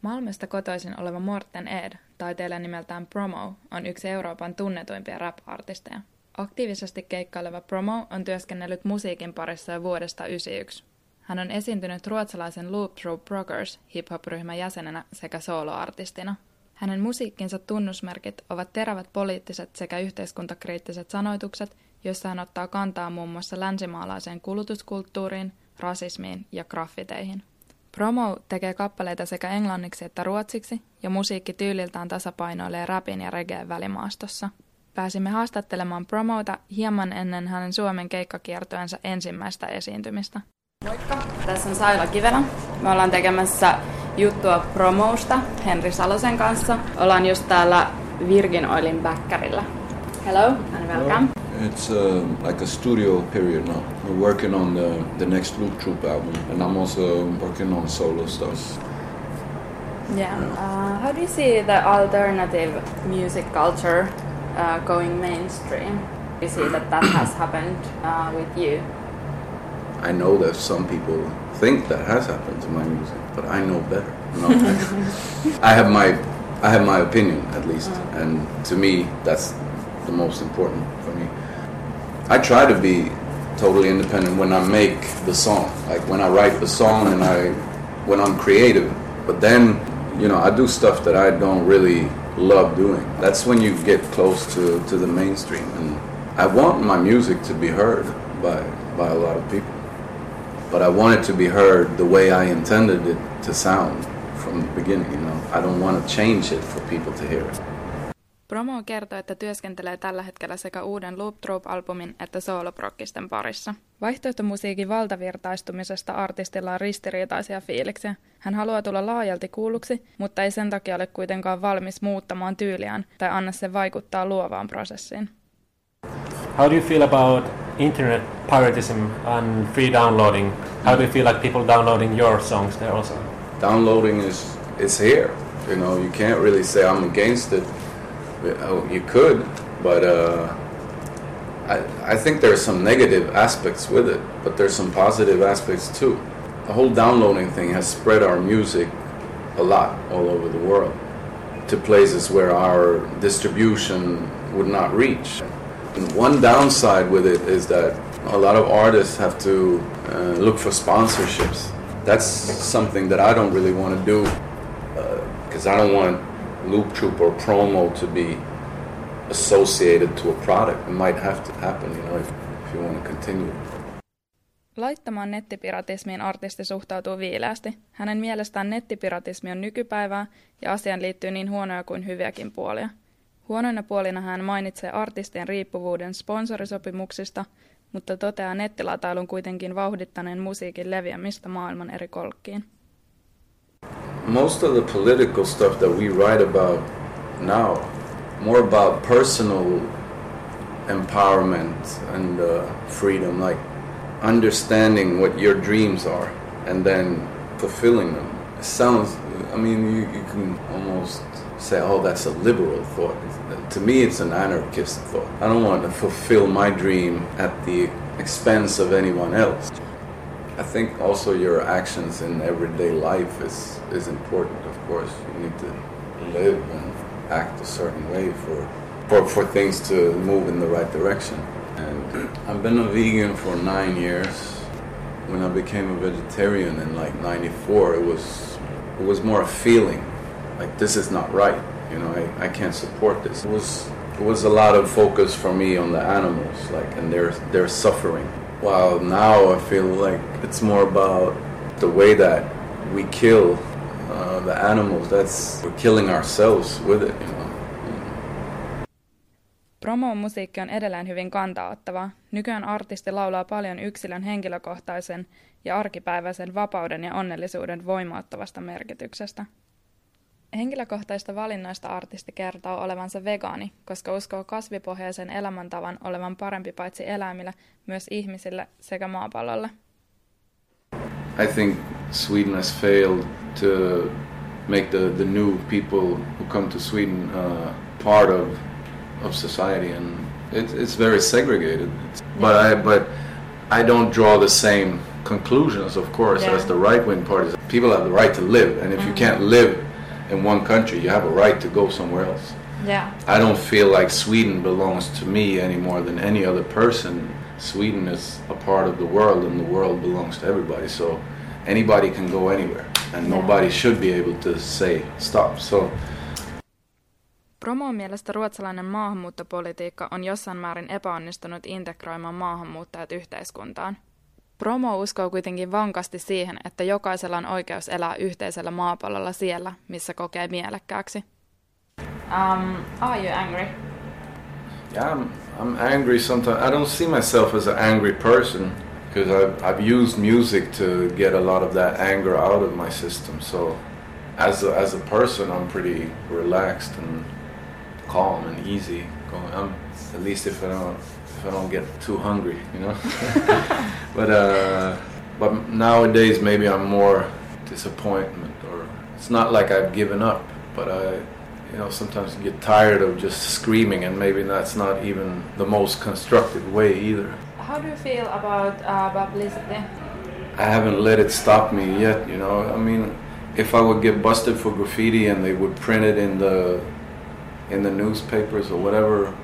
Malmöstä kotoisin oleva Morten Ed, taiteilija nimeltään Promo, on yksi Euroopan tunnetuimpia rap-artisteja. Aktiivisesti keikkaileva Promo on työskennellyt musiikin parissa jo vuodesta 1991. Hän on esiintynyt ruotsalaisen Loop Troop Rockers hip-hop-ryhmän jäsenenä sekä soloartistina. Hänen musiikkinsa tunnusmerkit ovat terävät poliittiset sekä yhteiskuntakriittiset sanoitukset, joissa hän ottaa kantaa muun muassa länsimaalaiseen kulutuskulttuuriin, rasismiin ja graffiteihin. Promo tekee kappaleita sekä englanniksi että ruotsiksi, ja musiikki tyyliltään tasapainoilee rapin ja reggaen välimaastossa. Pääsimme haastattelemaan Promota hieman ennen hänen Suomen keikkakiertueensa ensimmäistä esiintymistä. Moikka, tässä on Saila Kivelä. Me ollaan tekemässä juttua Promosta Henri Salosen kanssa. Ollaan just täällä Virgin Oilin bäkkärillä. Hello and welcome. It's like a studio period now. We're working on the next Loop Troop album, and I'm also working on solo stuff. Yeah. How do you see the alternative music culture going mainstream? Do you see that has happened with you? I know that some people think that has happened to my music, but I know better. No, I have my opinion at least, and to me that's the most important for me. I try to be totally independent when I make the song, like when I write the song and when I'm creative. But then, I do stuff that I don't really love doing. That's when you get close to the mainstream, and I want my music to be heard by a lot of people. But I want it to be heard the way I intended it to sound from the beginning, I don't want to change it for people to hear it. Promo kertoo, että työskentelee tällä hetkellä sekä uuden Loop Troop-albumin että sooloprokkisten parissa. Vaihtoehtomusiikin valtavirtaistumisesta artistilla on ristiriitaisia fiiliksiä. Hän haluaa tulla laajalti kuulluksi, mutta ei sen takia ole kuitenkaan valmis muuttamaan tyyliään tai anna sen vaikuttaa luovaan prosessiin. How do you feel about internet piratism and free downloading? How do you feel like people downloading your songs there also? Downloading is here. You can't really say I'm against it. You could, but I think there's some negative aspects with it, but there's some positive aspects too. The whole downloading thing has spread our music a lot all over the world to places where our distribution would not reach. And one downside with it is that a lot of artists have to look for sponsorships. That's something that I don't really want to do because I don't want Loop Troop or Promo to be associated to a product. It might have to happen, if you want to continue. Laittomaan nettipiratismiin artisti suhtautuu viileästi. Hänen mielestään nettipiratismi on nykypäivää ja asiaan liittyy niin huonoja kuin hyviäkin puolia. Huonoina puolina hän mainitsee artistien riippuvuuden sponsorisopimuksista, mutta toteaa nettilatailun kuitenkin vauhdittaneen musiikin leviämistä maailman eri kolkkiin. Most of the political stuff that we write about now, more about personal empowerment and freedom, like understanding what your dreams are and then fulfilling them. It sounds, you can almost say, oh, that's a liberal thought. To me, it's an anarchist thought. I don't want to fulfill my dream at the expense of anyone else. I think also your actions in everyday life is important, of course. You need to live and act a certain way for things to move in the right direction. And I've been a vegan for 9 years. When I became a vegetarian in like 94, it was more a feeling, like this is not right. I can't support this. It was a lot of focus for me on the animals, and their suffering. While now I feel like it's more about the way that we kill the animals. We're killing ourselves with it, Promon musiikki on edelleen hyvin kantaaottavaa. Nykyään artisti laulaa paljon yksilön henkilökohtaisen ja arkipäiväisen vapauden ja onnellisuuden voimauttavasta merkityksestä. Henkilökohtaista valinnoista artisti kertoo olevansa vegaani, koska uskoo kasvipohjaisen elämäntavan olevan parempi paitsi eläimille, myös ihmisille sekä maapallolle. I think Sweden has failed to make the new people who come to Sweden part of society, and it's very segregated. But I don't draw the same conclusions, of course, as the right-wing parties. People have the right to live, and if you can't live in one country. You have a right to go somewhere else. Yeah. I don't feel like Sweden belongs to me any more than any other person. Sweden is a part of the world, and the world belongs to everybody. So anybody can go anywhere, and nobody should be able to say stop. So Promon mielestä ruotsalainen maahanmuuttopolitiikka on jossain määrin epäonnistunut integroimaan maahanmuuttajat yhteiskuntaan. Promo uskoo kuitenkin vankasti siihen, että jokaisella on oikeus elää yhteisellä maapallolla siellä, missä kokee mielekkääksi. Are you angry? Yeah, I'm angry sometimes. I don't see myself as an angry person because I've used music to get a lot of that anger out of my system. So as a person, I'm pretty relaxed and calm and easy going. At least if I don't get too hungry, you know. But nowadays maybe I'm more disappointment, or it's not like I've given up, but sometimes you get tired of just screaming, and maybe that's not even the most constructive way either. How do you feel about publicity? I haven't let it stop me yet, you know. I mean, if I would get busted for graffiti and they would print it in the newspapers or whatever,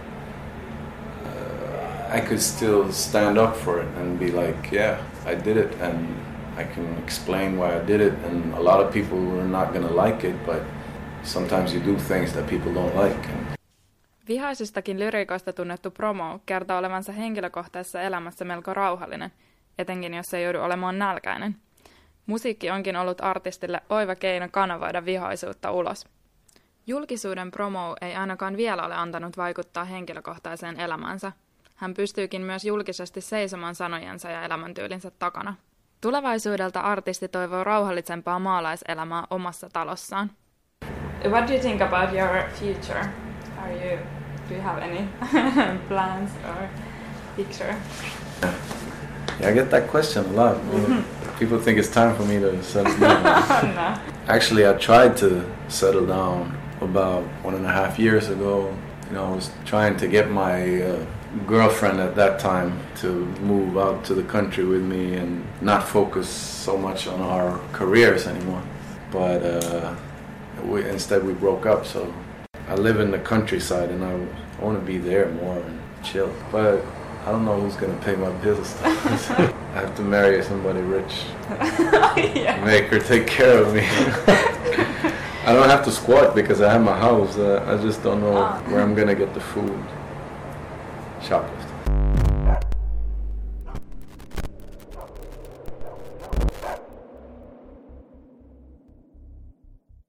I could still stand up for it and be like, yeah, I did it, and I can explain why I did it, and a lot of people are not gonna like it, but sometimes you do things that people don't like. Vihaisistakin lyriikoista tunnettu Promo kertoo olevansa henkilökohtaisessa elämässä melko rauhallinen, etenkin jos ei joudu olemaan nälkäinen. Musiikki onkin ollut artistille oiva keino kanavoida vihaisuutta ulos. Julkisuuden Promo ei ainakaan vielä ole antanut vaikuttaa henkilökohtaiseen elämäänsä. Hän pystyykin myös julkisesti seisomaan sanojensa ja elämäntyylinsä takana. Tulevaisuudelta artisti toivoo rauhallisempaa maalaiselämää omassa talossaan. What do you think about your future? Do you have any plans or picture? Yeah, I get that question a lot. People think it's time for me to settle down. No. Actually, I tried to settle down about 1.5 years ago. You know, I was trying to get my girlfriend at that time to move out to the country with me and not focus so much on our careers anymore. But instead we broke up, so I live in the countryside and I want to be there more and chill. But I don't know who's going to pay my bills. I have to marry somebody rich. Yeah. Make her take care of me. I don't have to squat because I have my house. I just don't know where I'm going to get the food. Shoplifting.